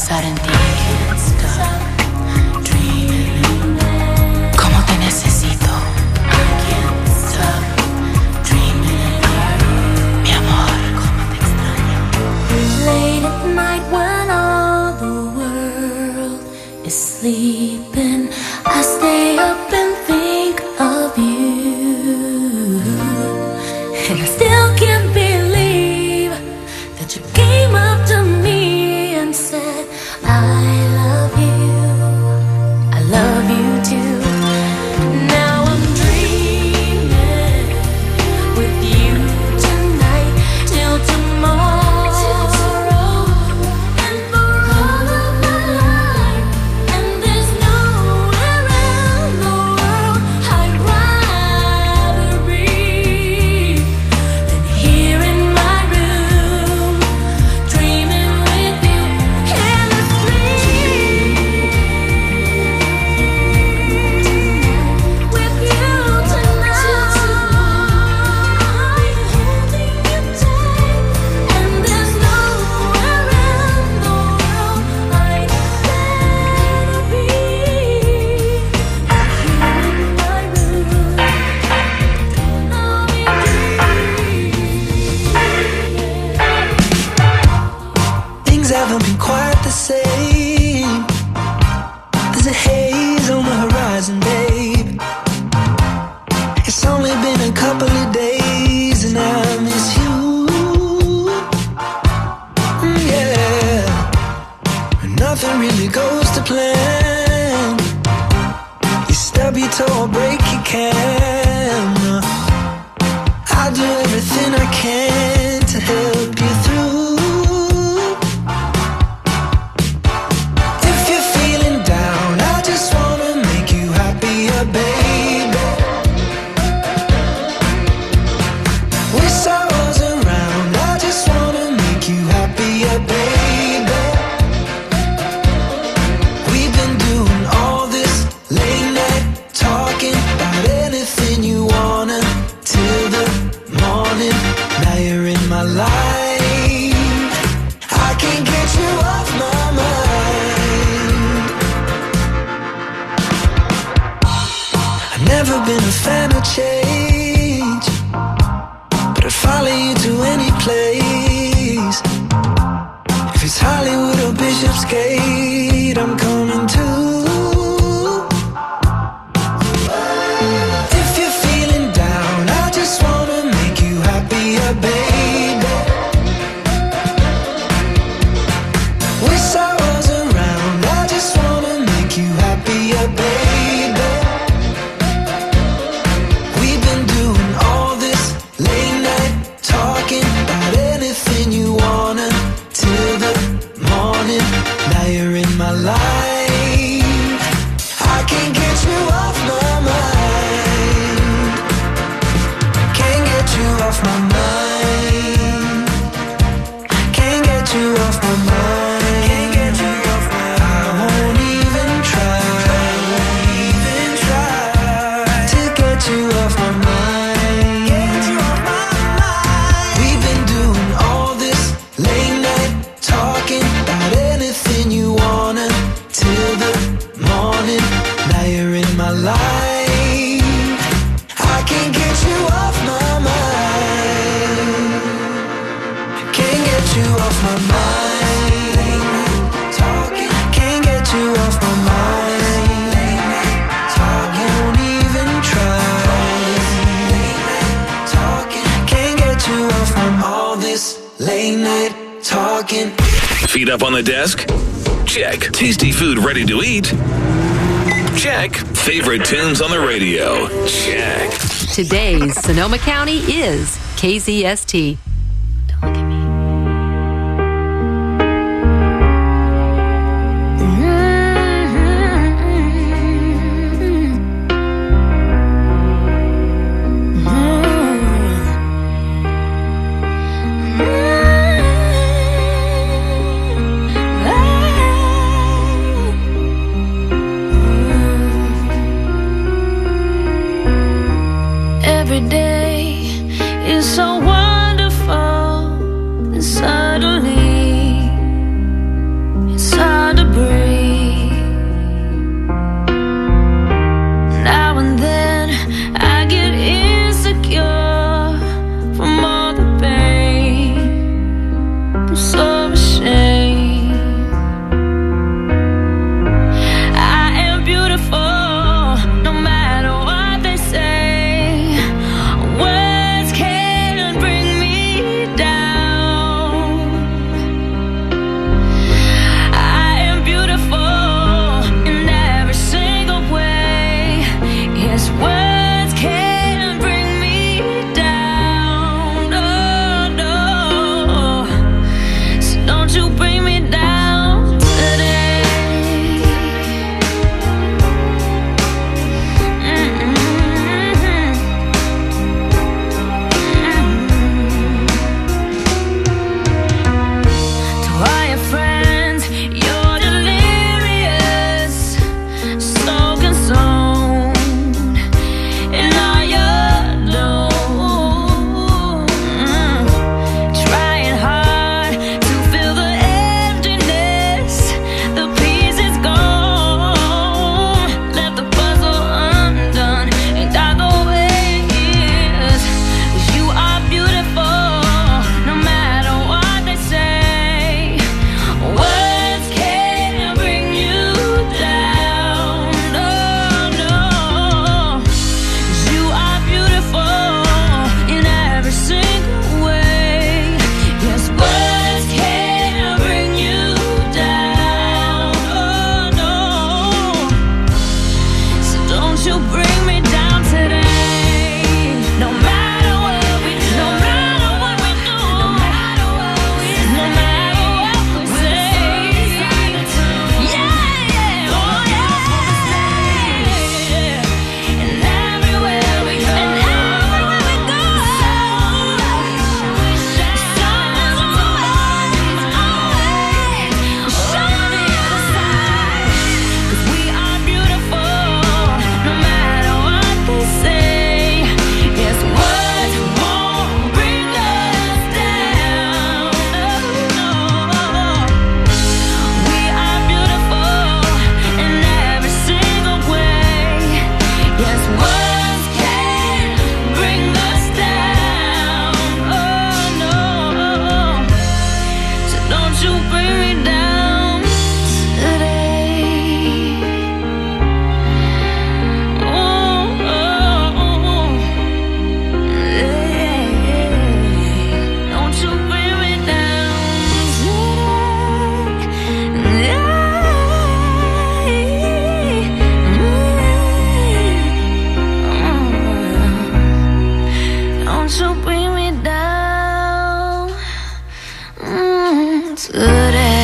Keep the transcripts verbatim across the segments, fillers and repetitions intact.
pensar en ti. Can't stop dreaming. Cómo te necesito. I can't stop dreaming of you. Mi amor, cómo te extraño. Late at night when all the world is sleeping, I stay up and think of you. And I still can't believe that you came up to me and said, I love you, I love you too. Now I'm dreaming with you tonight till tomorrow, and for all of my life. And there's nowhere in the world I'd rather be than here in my room, dreaming with you endlessly. With you tonight, holding you tight. And there's nowhere in the world I'd rather be than here in my room. I'll be dreaming. Things haven't been quite the same. There's a haze on the horizon, babe. It's only been a couple of days and I miss you. Mm, yeah. Nothing really goes to plan. You stub your toe or break your camera. I'll do everything I can to help you through. If you're feeling down, I just wanna make you happier, baby. Wish I was around, I just wanna make you happier, baby. We've been doing all this late night talking about anything you wanna till the morning. Now you're in my life, I can't get you off my mind. I've never been a fan of change, but I'd follow you to any place. If it's Hollywood or Bishopsgate, I'm coming too. If you're feeling down, I just wanna make you happier, baby. Wish I was around, I just wanna make you happier, baby. We've been doing all this late night talking about anything you wanna till the morning. Now you're in my life, I can't get you off my mind. Can't get you off my mind. Can't get you off my mind. Can't get you off my mind. I won't even try. Won't even try to get you off my mind. Get you off my mind. We've been doing all this late night talking about anything you wanna till the morning. Now you're in my life, I can't get you off my mind. Can't get you off my mind. Talking, can't get you off my mind. Talking, won't even try. Talking, can't get you off my mind. All this late night talking. Feet up on the desk? Check. Tasty food ready to eat? Check. Favorite tunes on the radio? Check. Today's Sonoma County is K Z S T. Don't look at me. Every day is so wonderful, and suddenly it's all you bring me down today. Oh, oh, oh. Yeah, yeah. Don't you bring me down today. Yeah. Don't you bring me down mm, today.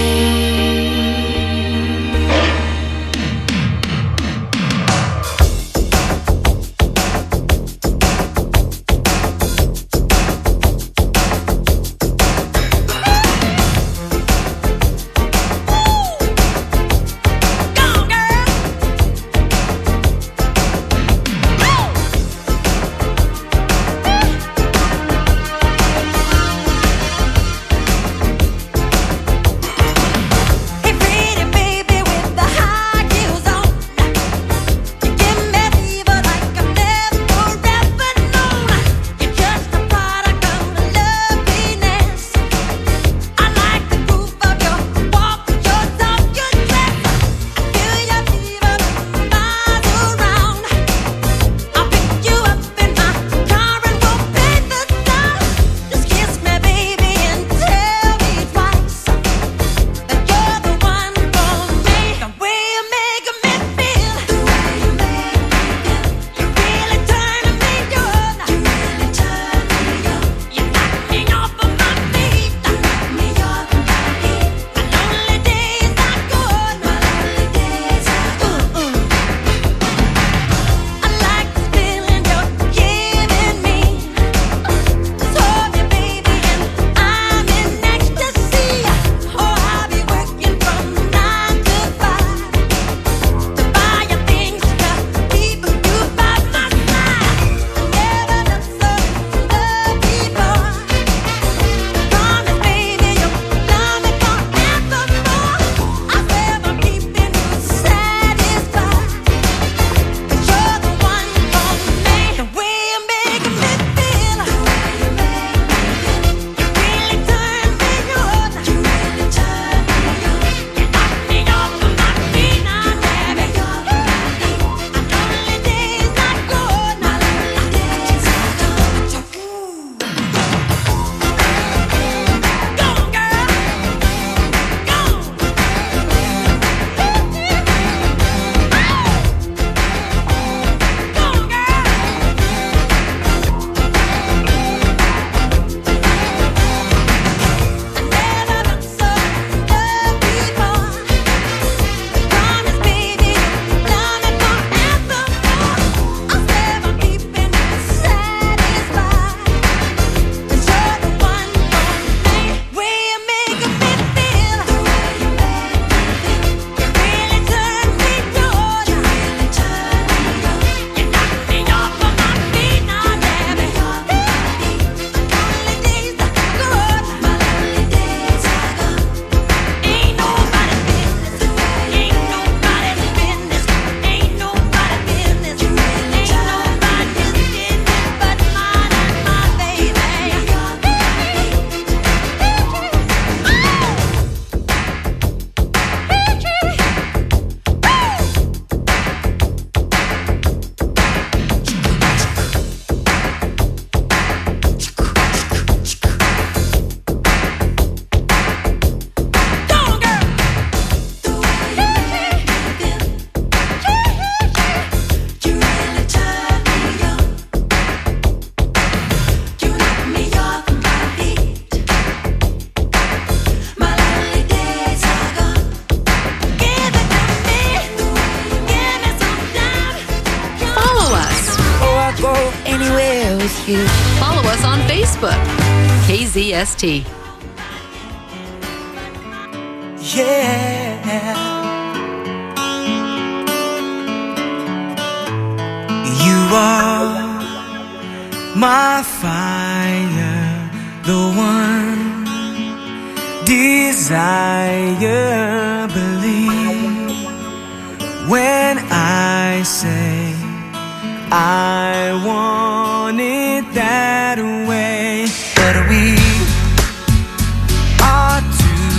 you. Follow us on Facebook, K Z S T. Yeah. You are my fire, the one desire. Believe when I say I want it that way. But we are two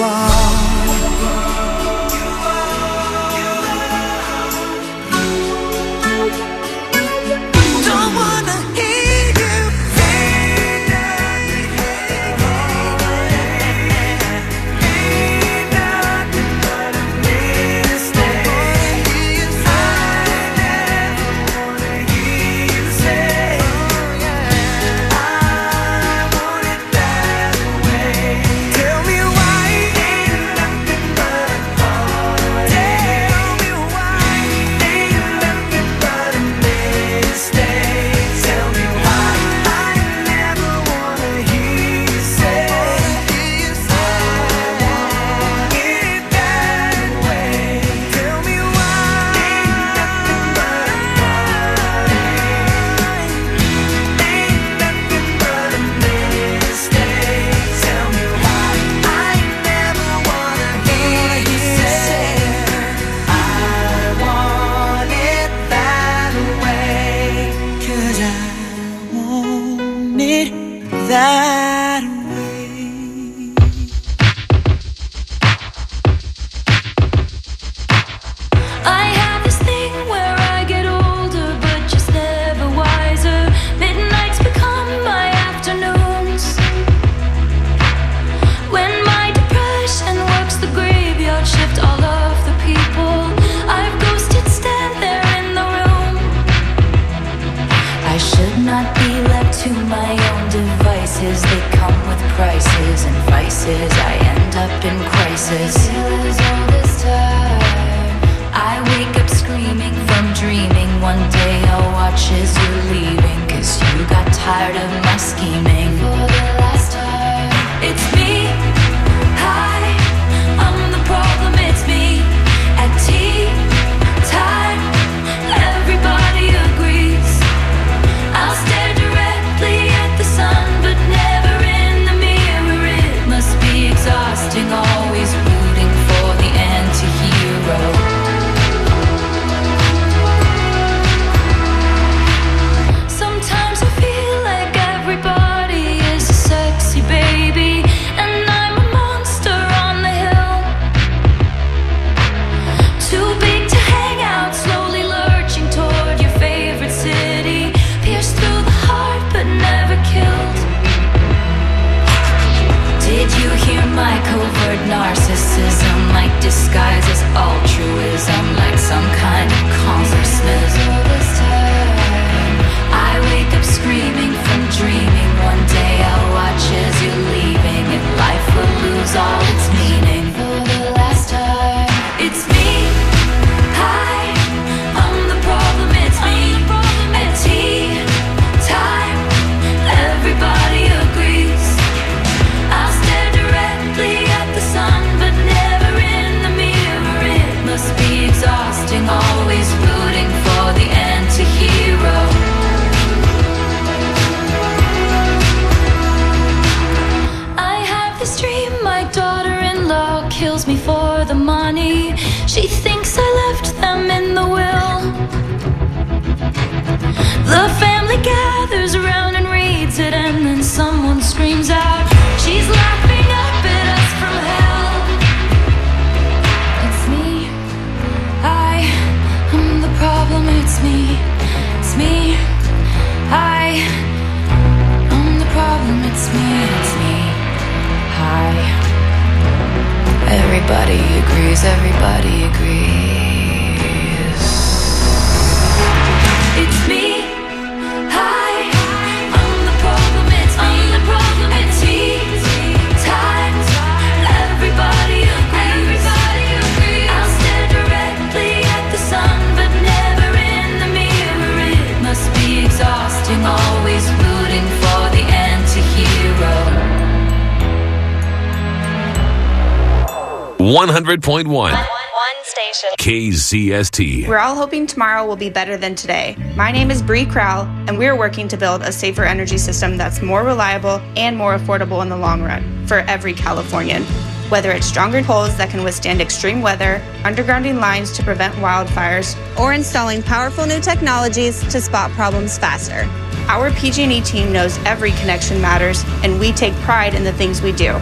one hundred point one. One station. K Z S T. We're all hoping tomorrow will be better than today. My name is Bree Crowell, and we're working to build a safer energy system that's more reliable and more affordable in the long run for every Californian. Whether it's stronger poles that can withstand extreme weather, undergrounding lines to prevent wildfires, or installing powerful new technologies to spot problems faster. Our P G and E team knows every connection matters, and we take pride in the things we do.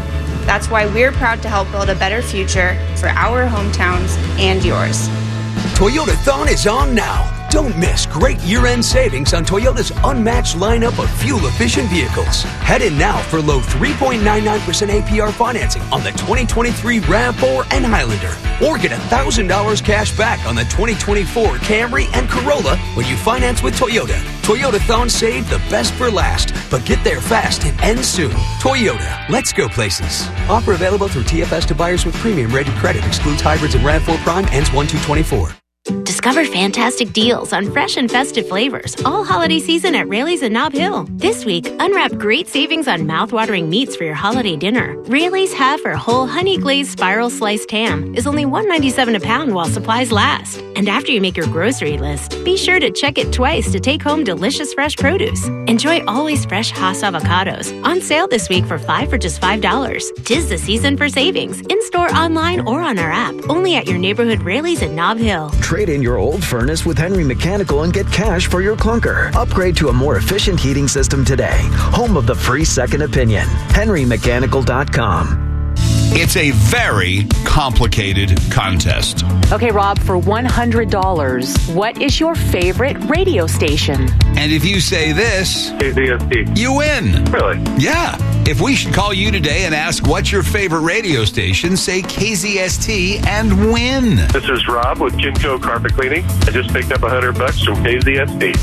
That's why we're proud to help build a better future for our hometowns and yours. Toyotathon is on now. Don't miss great year-end savings on Toyota's unmatched lineup of fuel-efficient vehicles. Head in now for low three point nine nine percent A P R financing on the twenty twenty-three RAV four and Highlander. Or get one thousand dollars cash back on the twenty twenty-four Camry and Corolla when you finance with Toyota. Toyotathon saved the best for last, but get there fast and end soon. Toyota, let's go places. Offer available through T F S to buyers with premium rated credit. Excludes hybrids and RAV four Prime. Ends one two twenty-four. Discover fantastic deals on fresh and festive flavors all holiday season at Rayleigh's in Nob Hill. This week, unwrap great savings on mouth-watering meats for your holiday dinner. Rayleigh's half or whole honey-glazed spiral sliced ham is only one dollar and ninety-seven cents a pound while supplies last. And after you make your grocery list, be sure to check it twice to take home delicious fresh produce. Enjoy always fresh Hass avocados on sale this week for five for just five dollars. Tis the season for savings, in-store, online, or on our app. Only at your neighborhood Rayleigh's in Nob Hill. Trade in your old furnace with Henry Mechanical and get cash for your clunker. Upgrade to a more efficient heating system today. Home of the free second opinion. henry mechanical dot com. It's a very complicated contest. Okay, Rob, for one hundred dollars, what is your favorite radio station? And if you say this, K Z S T, you win. Really? Yeah. If we should call you today and ask what's your favorite radio station, say K Z S T and win. This is Rob with Kimco Carpet Cleaning. I just picked up a hundred bucks from K Z S T.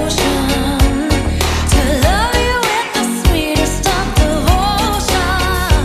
Sweetest of devotion.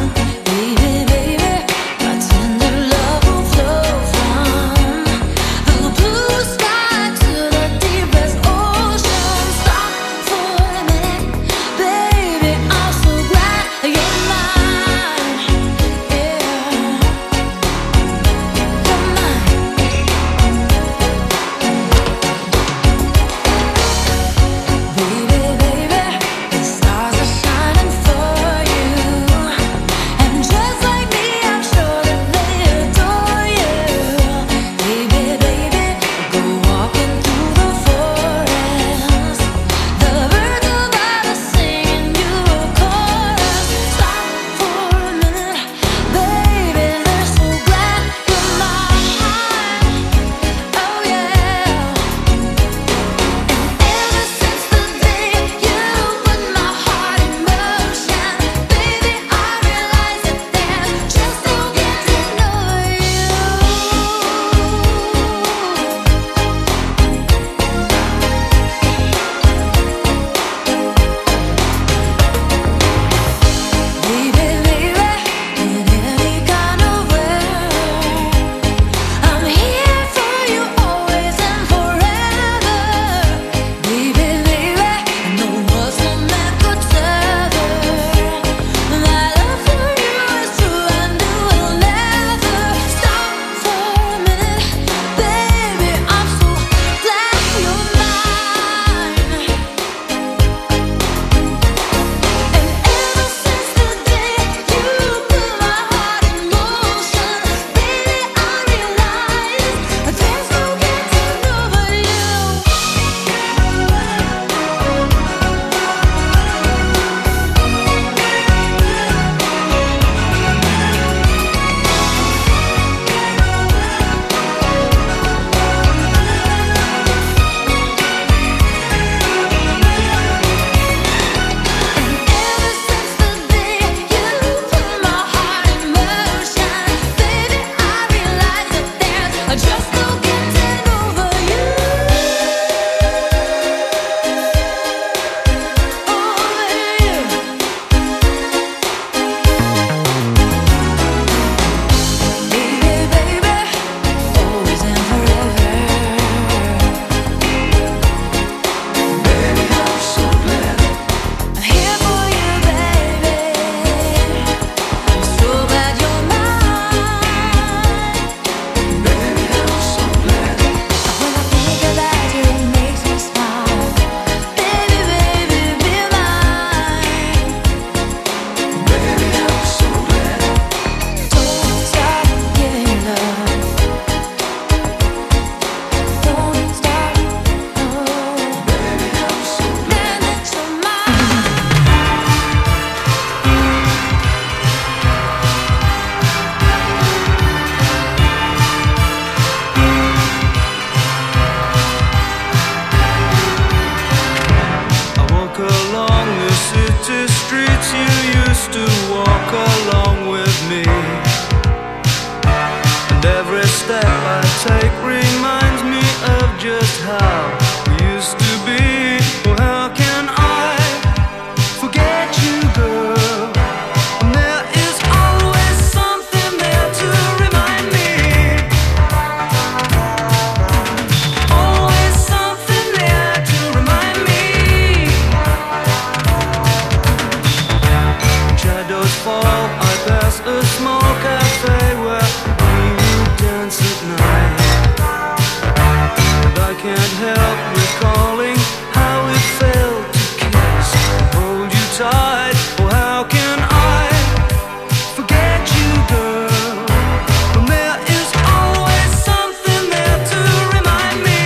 recalling how it felt to kiss and hold you tight. Oh, how can I forget you, girl, when there is always something there to remind me.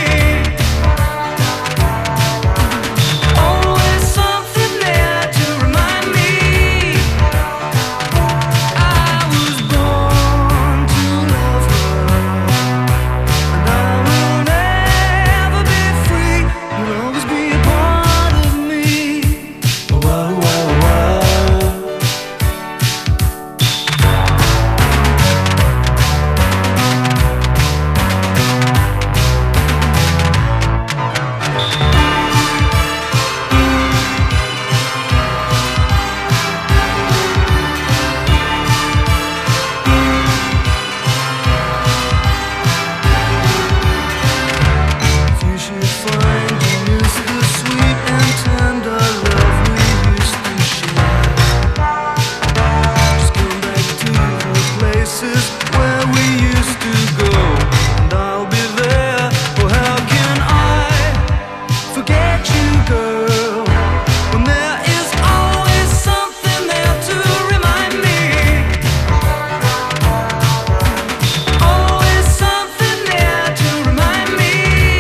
Always something there to remind me. I was born to love her, and I will never be free. You'll always be a part of me. Oh, wow, wow, wow. If you should find you miss the sweet and tender love we used to share, just come back to the places where we used to go, and I'll be there. Oh, how can I forget you, girl, when there is always something there to remind me. Always something there to remind me.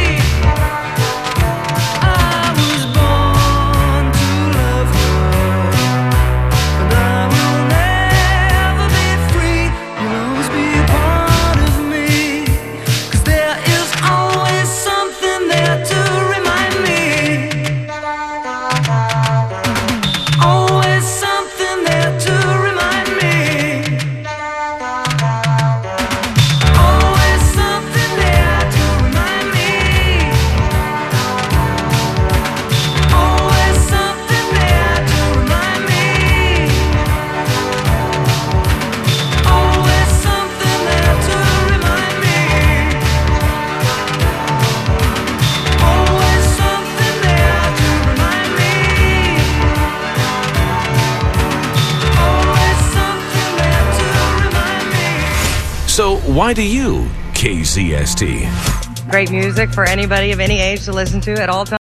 I was born to love her, and I will never be free. You'll always be a part of me, 'cause there is always something there to remind me. Always something there to remind me. Always something there to remind me. Always something there to remind me. Always something there to remind me. Always something there to remind me. Always something there to remind me. So why do you K Z S T? Great music for anybody of any age to listen to at all times.